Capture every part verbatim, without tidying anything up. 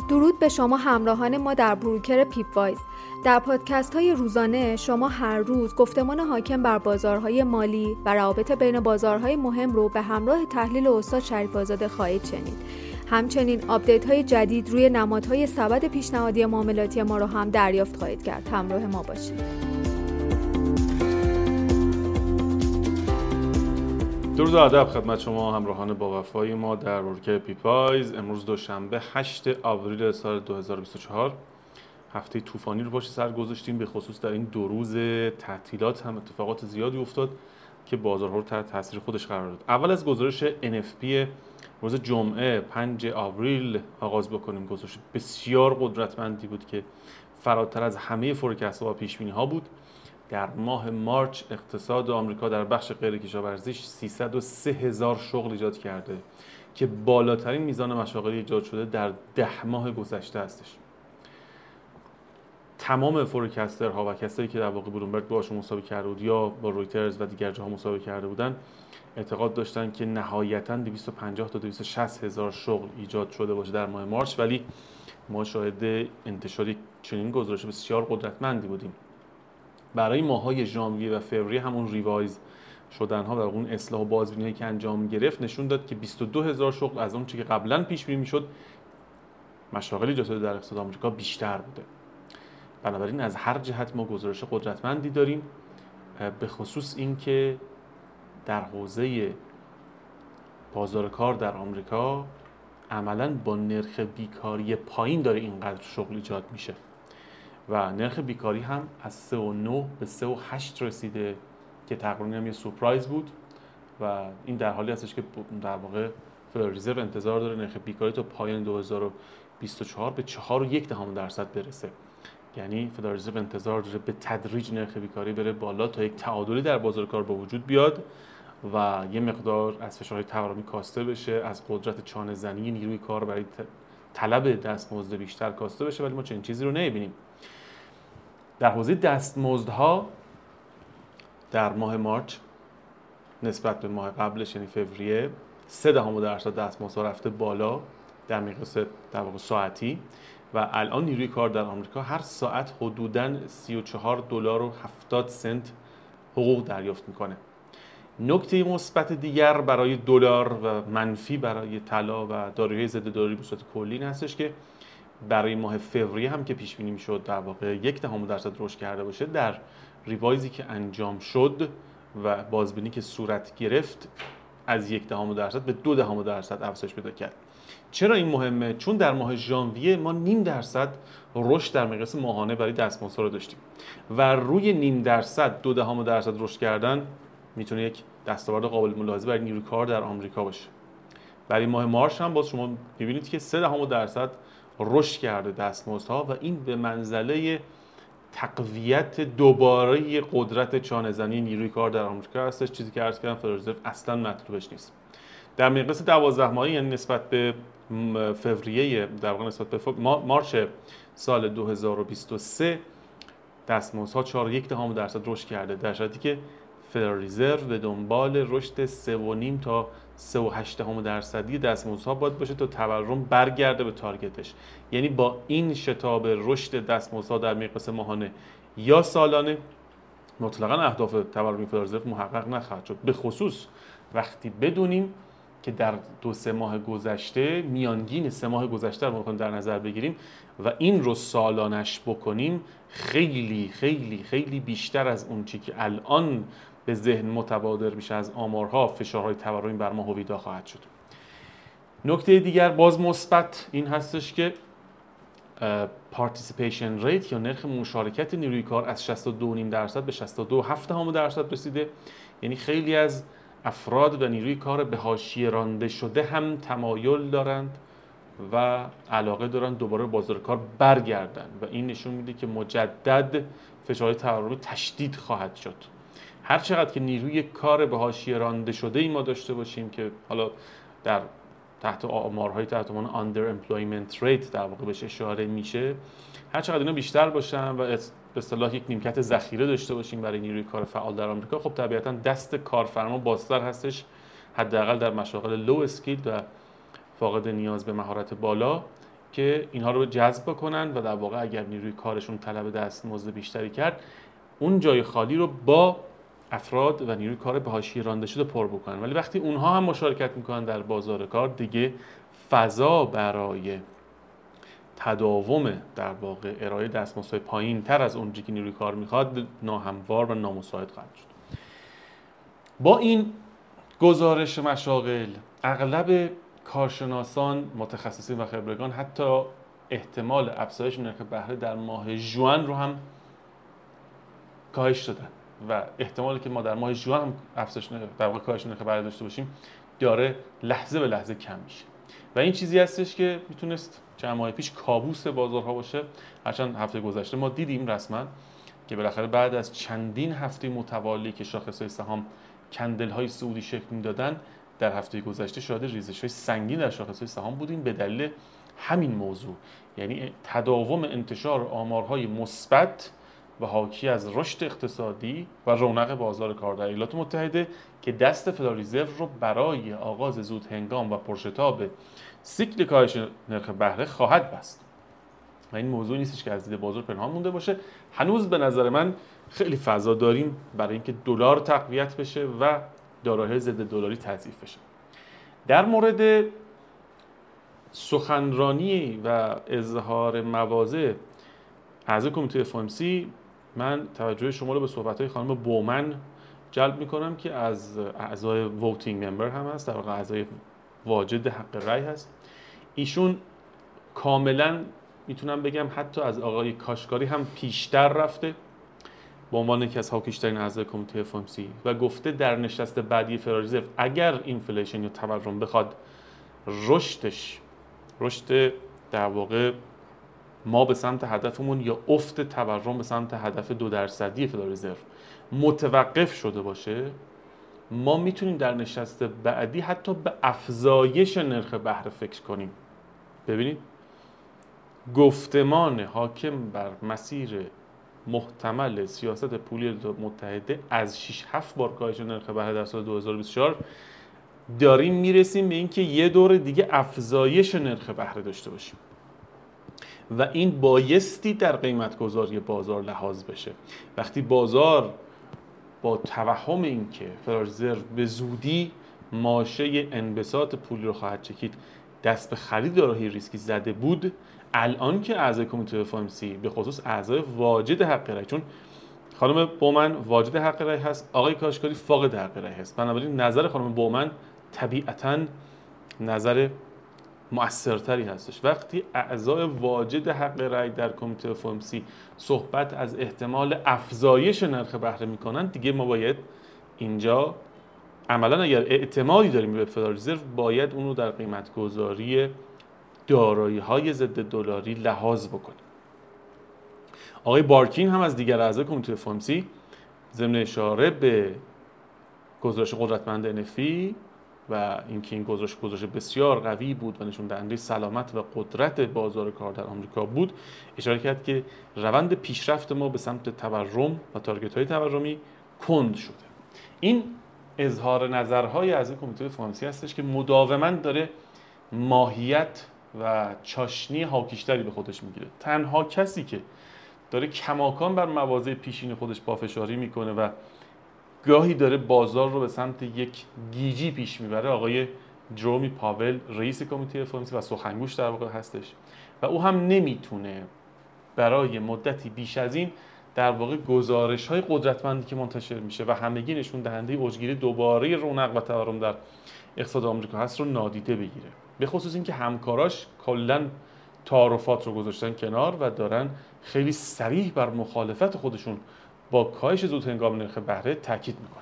درود به شما همراهان ما در بروکر پیپ وایز. در پادکست های روزانه شما هر روز گفتمان حاکم بر بازارهای مالی و روابط بین بازارهای مهم رو به همراه تحلیل استاد شریف آزاده خواهید شنید. همچنین آپدیت های جدید روی نمادهای سبد پیشنهادی معاملاتی ما رو هم دریافت خواهید کرد. همراه ما باشید. درود و ادب خدمت شما همراهان با وفای ما در بروکر پیپ وایز. امروز دوشنبه هشتم آوریل سال دو هزار و بیست و چهار، هفته طوفانی رو پشت سر گذاشتیم. به خصوص در این دو روز تعطیلات هم اتفاقات زیادی افتاد که بازارها رو تحت تاثیر خودش قرار داد. اول از گزارش ان اف پی روز جمعه پنجم آوریل آغاز بکنیم. گزارش بسیار قدرتمندی بود که فراتر از همه فورکست ها و پیش بینی ها بود. در ماه مارچ اقتصاد آمریکا در بخش غیر کشاورزیش سیصد و سه هزار شغل ایجاد کرده که بالاترین میزان مشاغلی ایجاد شده در ده ماه گذشته هستش. تمام فورکسترها و کسایی که در واقع بلومبرگ باشون مسابقه کرده بود یا با رویترز و دیگر جاها مسابقه کرده بودن اعتقاد داشتن که نهایتاً دویست و پنجاه تا دویست و شصت هزار شغل ایجاد شده باشه در ماه مارچ، ولی ما شاهد انتشار چنین گزارش بسیار قدرتمندی بودیم. برای ماه‌های ژانویه و فوریه همون ریوایز شدن‌ها و اون اصلاح و بازبینی‌هایی که انجام گرفت نشون داد که بیست و دو هزار شغل از اون چیزی که قبلاً پیش بینی می‌شد مشاغل ایجاد شده در اقتصاد آمریکا بیشتر بوده. بنابراین از هر جهت ما گزارش قدرتمندی داریم، به خصوص اینکه در حوزه بازار کار در آمریکا عملاً با نرخ بیکاری پایین داره اینقدر شغل ایجاد میشه و نرخ بیکاری هم از سه و نه به سه و هشت رسیده که تقریباً هم یه سورپرایز بود و این در حالی هستش که در واقع فدرال رزرو انتظار داره نرخ بیکاری تا پایان دو هزار و بیست و چهار به چهار و یک دهم درصد برسه. یعنی فدرال رزرو انتظار داره به تدریج نرخ بیکاری بره بالا تا یک تعادلی در بازار کار به وجود بیاد و یه مقدار از فشارهای تورمی کاسته بشه، از قدرت چانه زنی نیروی کار برای طلب دستمزد بیشتر کاسته بشه، ولی ما چنین چیزی رو نمی‌بینیم. در حوزه دستمزدها در ماه مارچ نسبت به ماه قبلش یعنی فوریه سه دهم درصد دستمزدها رفته بالا در مقیاس در واقع ساعتی و الان نیروی کار در آمریکا هر ساعت حدوداً سی و چهار دلار و هفتاد سنت حقوق دریافت میکنه. نکته مثبت دیگر برای دلار و منفی برای طلا و دارایی‌های ضد دلاری به صورت کلی این هستش که برای ماه فوریه هم که پیش بینی میشد در واقع یک دهم درصد رشد کرده باشه، در ریوایزی که انجام شد و بازبینی که صورت گرفت از یک دهم درصد به دو دهم درصد افزایش پیدا کرد. چرا این مهمه؟ چون در ماه ژانویه ما نیم درصد رشد در مقیاس ماهانه برای دستمزدها رو داشتیم و روی نیم درصد دو دهم درصد رشد کردن میتونه یک دستاورد قابل ملاحظه برای نیروی کار در آمریکا باشه. برای ماه مارچ هم باز شما می‌بینید که سه دهم درصد رشد کرده دستمزدها و این به منزله تقویت دوباره قدرت چانه‌زنی نیروی کار در آمریکا هستش، چیزی که عرض کردم فدرال رزرو اصلا مطلوبش نیست. در مقیاس دوازده ماهه یعنی نسبت به فوریه در واقع نسبت به مارچ سال دو هزار و بیست و سه دستمزدها چهار و یک دهم درصد رشد کرده، در صورتی که فدرال رزرو به دنبال رشد سه و نیم تا سه و هشت دهم درصدی دستمزدها باید باشه تا تورم برگرده به تارگتش. یعنی با این شتاب رشد دستمزدها در مقیاس ماهانه یا سالانه مطلقاً اهداف تورمی فدرال رزرو محقق نخواهد شد، به خصوص وقتی بدونیم که در دو سه ماه گذشته میانگین سه ماه گذشته رو می‌خوایم در نظر بگیریم و این رو سالانش بکنیم خیلی خیلی خیلی بیشتر از اون چیزی که الان به ذهن متبادر میشه از آمارها فشارهای تورمی بر ما هویدا خواهد شد. نکته دیگر باز مثبت این هستش که پارتیسیپیشن ریت یا نرخ مشارکت نیروی کار از شصت و دو و نیم درصد به شصت و دو و هفت دهم درصد رسیده. یعنی خیلی از افراد و نیروی کار به حاشیه رانده شده هم تمایل دارند و علاقه دارند دوباره بازار کار برگردن و این نشون میده که مجدد فشارهای تورمی تشدید خواهد شد. هر چقدر که نیروی کار به حاشیه رانده شده ای ما داشته باشیم که حالا در تحت آمارهای تحت عنوان under employment rate در واقع بهش اشاره میشه، هر چقدر اینا بیشتر باشن و به اصطلاح یک نیمکت ذخیره داشته باشیم برای نیروی کار فعال در آمریکا، خب طبیعتاً دست کارفرما بازتر هستش، حداقل در مشاغل لو اسکیل و فاقد نیاز به مهارت بالا که اینها رو جذب بکنن و در واقع اگر نیروی کارشون طلب دستمزد بیشتری کرد، اون جای خالی رو با افراد و نیروی کار به حاشیه رانده شده پر بکنن. ولی وقتی اونها هم مشارکت میکنن در بازار کار، دیگه فضا برای تداوم در واقع ارائه دستمزدهای پایین‌تر از اونجایی که نیروی کار میخواد ناهموار و نامساعد خواهد شد. با این گزارش مشاغل، اغلب کارشناسان، متخصصین و خبرگان حتی احتمال افزایش نرخ بهره در ماه ژوئن رو هم کاهش دادن و احتمالی که ما در ماه ژوئن هم افزایش در واقع کاهش نرخ بهره داشته باشیم داره لحظه به لحظه کم میشه و این چیزی هستش که میتونست چند ماه پیش کابوس بازارها باشه. هرچند هفته گذشته ما دیدیم رسما که بالاخره بعد از چندین هفته متوالی که شاخص‌های سهام کندل‌های صعودی شکل میدادن، در هفته گذشته شاهد ریزش‌های سنگین در شاخص‌های سهام بودیم به دلیل همین موضوع، یعنی تداوم انتشار آمارهای مثبت و حاکی از رشد اقتصادی و رونق بازار کار در ایالات متحده که دست فدرال رزرو رو برای آغاز زود هنگام و پرشتاب سیکل کاهش نرخ بهره خواهد بست. و این موضوع نیستش که از دید بازار پنهان مونده باشه. هنوز به نظر من خیلی فضا داریم برای اینکه دلار تقویت بشه و دارایی‌های ضد دلاری تضعیف بشه. در مورد سخنرانی و اظهار مواضع اعضای کمیته اف او ام سی، من توجه شما رو به صحبت‌های خانم بومن جلب می‌کنم که از اعضای ووتینگ ممبر هم هست، در واقع اعضای واجد حق رأی هست. ایشون کاملاً میتونم بگم حتی از آقای کاشکاری هم پیشتر رفته به عنوان یکی از حاکی‌ترین اعضای کمیته اف او ام سی و گفته در نشست بعدی فدرال رزرو اگر اینفلیشن یا تورم بخواد رشدش رشد در واقع ما به سمت هدفمون یا افت تورم به سمت هدف دو درصدی فدرال رزرو متوقف شده باشه، ما میتونیم در نشست بعدی حتی به افزایش نرخ بهره فکر کنیم. ببینید گفتمان حاکم بر مسیر محتمل سیاست پولی ایالات متحده از شش هفت بار کاهش نرخ بهره در سال دو هزار و بیست و چهار داریم میرسیم به اینکه یه دور دیگه افزایش نرخ بهره داشته باشیم و این بایستی در قیمت گذاری بازار لحاظ بشه. وقتی بازار با توهم اینکه فدرال رزرو به زودی ماشه انبساط پولی رو خواهد چکید دست به خرید دارایی ریسکی زده بود، الان که اعضای کمیته اف او ام سی به خصوص اعضای واجد حق رأی، چون خانم بومن واجد حق رأی هست، آقای کاشکاری فاقد حق رأی هست، بنابراین نظر خانم بومن طبیعتاً نظر مؤثرتری هستش. وقتی اعضای واجد حق رأی در کمیته اف او ام سی صحبت از احتمال افزایش نرخ بهره میکنن، دیگه ما باید اینجا عملاً اگر اعتمادی داریم به فدرال رزرو باید اون رو در قیمت گذاری دارایی‌های ضد دلاری لحاظ بکنیم. آقای بارکین هم از دیگر اعضای کمیته اف او ام سی ضمن اشاره به گزارش قدرتمند ان اف ای و اینکه این گزارش گزارش بسیار قوی بود و نشون دهنده سلامت و قدرت بازار کار در آمریکا بود، اشاره کرد که روند پیشرفت ما به سمت تورم و تارگت‌های تورمی کند شده. این اظهار نظرهای اعضای کمیته اف او ام سی هستش که مداوما داره ماهیت و چاشنی حاکیشتری به خودش میگیره. تنها کسی که داره کماکان بر مواضع پیشین خودش پافشاری میکنه و گاهی داره بازار رو به سمت یک گیجی پیش میبره آقای جرومی پاول، رئیس کمیته اف او ام سی و سخنگوش در واقع هستش و او هم نمیتونه برای مدتی بیش از این در واقع گزارش‌های قدرتمندی که منتشر میشه و همگی نشون دهنده اوجگیری دوباره رونق و تورم در اقتصاد آمریکا هست رو نادیده بگیره. به خصوص اینکه همکاراش کلاً تعارفات رو گذاشتن کنار و دارن خیلی صریح بر مخالفت خودشون با کاهش زود هنگام نرخ بهره تاکید میکنن.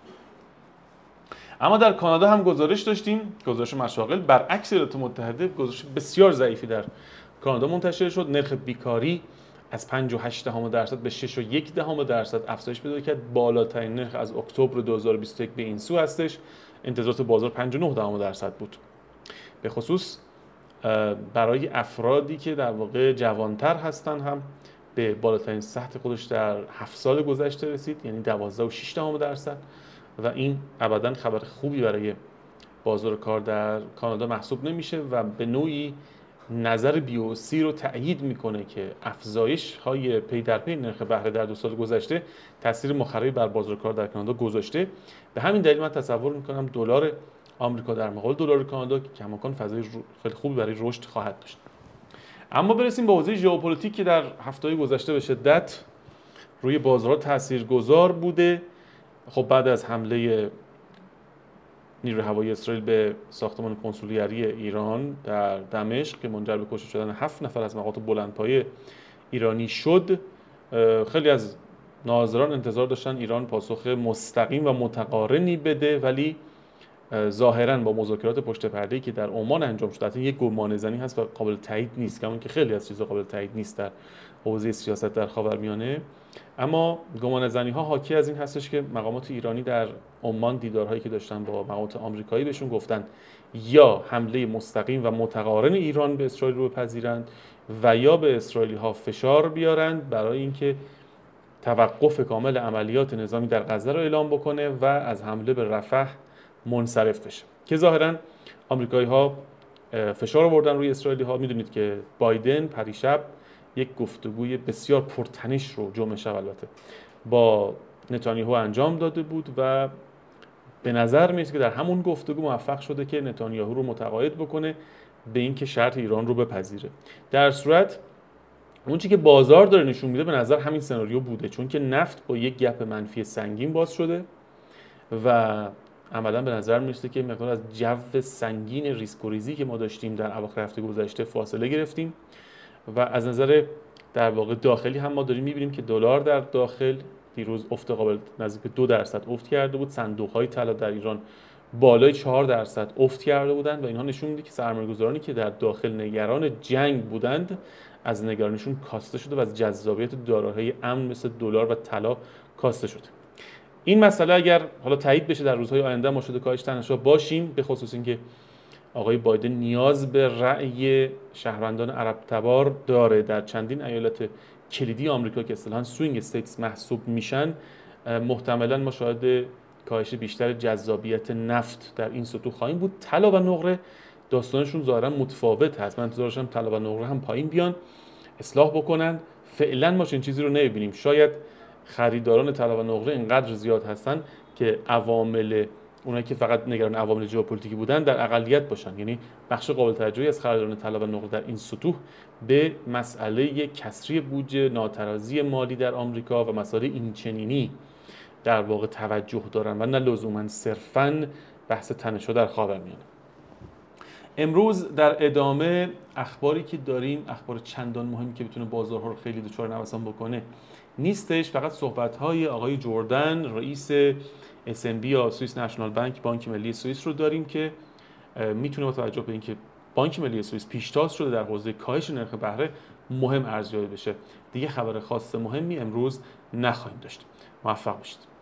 اما در کانادا هم گزارش داشتیم، گزارش مشاغل. برعکس ایالات متحده گزارش بسیار ضعیفی در کانادا منتشر شد. نرخ بیکاری از پنج و هشت دهم درصد به شش و یک دهم درصد افزایش پیدا کرد. بالاترین نرخ از اکتبر دو هزار و بیست و یک به این سو هستش. انتظارات بازار پنج و نه دهم درصد بود. به خصوص برای افرادی که در واقع جوانتر هستن هم به بالاترین سطح خودش در هفت سال گذشته رسید، یعنی دوازده و شش دهم درصد و این ابداً خبر خوبی برای بازار کار در کانادا محسوب نمیشه و به نوعی نظر بی او سی رو تأیید میکنه که افزایش های پی در پی نرخ بهره در دو سال گذشته تاثیر مخربی بر بازار کار در کانادا گذاشته. به همین دلیل من تصور میکنم دلار آمریکا در مقابل دلار کانادا کماکان فضای خیلی خوبی برای رشد خواهد داشت. اما برسیم به حوزه ژئوپلیتیک که در هفته‌های گذشته به شدت روی بازارها تاثیرگذار بوده. خب بعد از حمله نیروی هوایی اسرائیل به ساختمان کنسولگری ایران در دمشق که منجر به کشته شدن هفت نفر از مقامات بلندپایه ایرانی شد، خیلی از ناظران انتظار داشتن ایران پاسخ مستقیم و متقارنی بده، ولی ظاهراً با مذاکرات پشت پرده‌ای که در عمان انجام شده حتی یک گمانه‌زنی هست و قابل تایید نیست، کما اینکه خیلی از چیزا قابل تایید نیست در حوزه سیاست در خاورمیانه. اما گمانه‌زنی‌ها حاکی از این هستش که مقامات ایرانی در عمان دیدارهایی که داشتن با مقامات آمریکایی بهشون گفتن یا حمله مستقیم و متقارن ایران به اسرائیل رو بپذیرند و یا به اسرائیلی‌ها فشار بیارند برای اینکه توقف کامل عملیات نظامی در غزه رو اعلام بکنه و از حمله به رفح منصرف بشه، که ظاهراً آمریکایی‌ها فشار آوردن روی اسرائیلی‌ها. میدونید که بایدن پریشب یک گفتگوی بسیار پرتنش رو جمعه شب البته با نتانیاهو انجام داده بود و به نظر میاد که در همون گفتگو موفق شده که نتانیاهو رو متقاعد بکنه به اینکه شرط ایران رو بپذیره. در صورت اون چیزی که بازار داره نشون میده به نظر همین سناریو بوده، چون که نفت با یک گپ منفی سنگین باز شده و عملاً به نظر میرسه که مقدار از جو سنگین ریسک و ریزی که ما داشتیم در اواخر هفته گذشته فاصله گرفتیم و از نظر در واقع داخلی هم ما داریم میبینیم که دلار در داخل دیروز افت قابل نزدیک به دو درصد افت کرده بود. صندوق‌های طلا در ایران بالای چهار درصد افت کرده بودند و اینها نشون میده که سرمایه‌گذارانی که در داخل نگران جنگ بودند از نگرانیشون کاسته شده و از جذابیت دارایی‌های امن مثل دلار و طلا کاسته شده. این مسئله اگر حالا تایید بشه در روزهای آینده ما شده کاهش تنش‌ها باشیم، به خصوص اینکه آقای بایدن نیاز به رأی شهروندان عرب تبار داره در چندین ایالت کلیدی آمریکا که اصطلاحاً سوینگ استیتس محسوب میشن، محتملاً ما شاهد کاهش بیشتر جذابیت نفت در این سطوح خواهیم بود. طلا و نقره داستانشون ظاهراً متفاوت هست. من انتظار داشتم طلا و نقره هم پایین بیان اصلاح بکنن. فعلاً ما چنین چیزی رو نمی‌بینیم. شاید خریداران طلا و نقره اینقدر زیاد هستن که عوامل اونایی که فقط نگران عوامل ژئوپلیتیکی بودن در اقلیت باشن، یعنی بخش قابل توجهی از خریداران طلا و نقره در این سطوح به مسئله کسری بودجه، ناترازی مالی در آمریکا و مسائل اینچنینی در واقع توجه دارن و نه لزوما صرفاً بحث تنش‌ها در خاورمیانه. امروز در ادامه اخباری که داریم، اخبار چندان مهمی که بتونه بازارها رو خیلی دچار نوسان بکنه نیستش، فقط صحبت‌های آقای جردن رئیس اس ان بی یا سوئیس نشنال بانک، بانک ملی سوئیس رو داریم که میتونه با توجه به اینکه بانک ملی سوئیس پیشتاز شده در حوزه کاهش نرخ بهره مهم ارزیابی بشه. دیگه خبر خاص مهمی امروز نخواهیم داشت. موفق باشید.